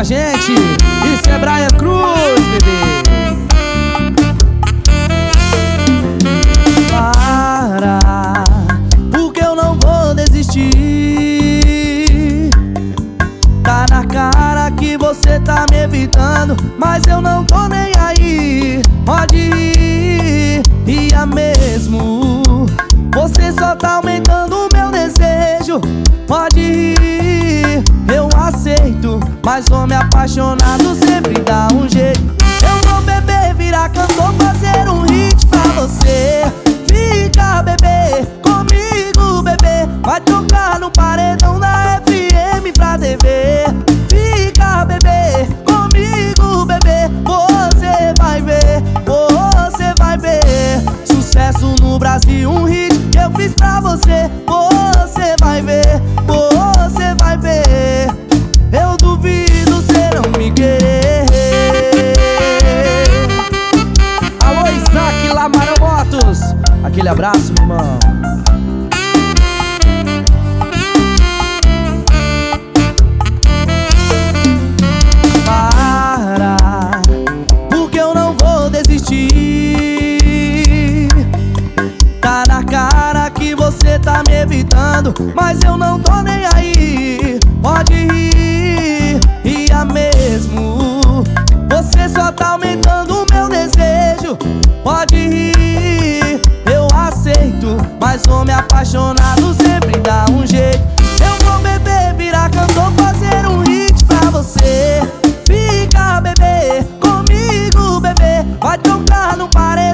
a gente. Isso é Brian Cruz, bebê. Para, porque eu não vou desistir. Tá na cara que você tá me evitando, mas eu não tô nem aí. Pode ir, ia mesmo. Você só tá aumentando o meu desejo. Pode ir, eu aceito, mas homem apaixonado sempre dá um jeito. Eu vou beber, virar cantor, fazer um hit pra você. Fica, bebê, comigo, bebê. Vai tocar no paredão da FM pra TV. Fica, bebê, comigo, bebê. Você vai ver, você vai ver. Sucesso no Brasil, um hit que eu fiz pra você. Você vai ver, você vai ver. Eu duvido cê não me querer. Alô, Isaac Lamarão Motos, aquele abraço, meu irmão. Para, porque eu não vou desistir. Tá na cara que você tá me evitando, mas eu não tô nem aí. Pode ir, ia mesmo. Você só tá aumentando o meu desejo. Pode ir, eu aceito, mas homem apaixonado sempre dá um jeito. Eu vou beber, virar cantor, fazer um hit pra você. Fica, bebê, comigo, bebê. Vai tocar no paredão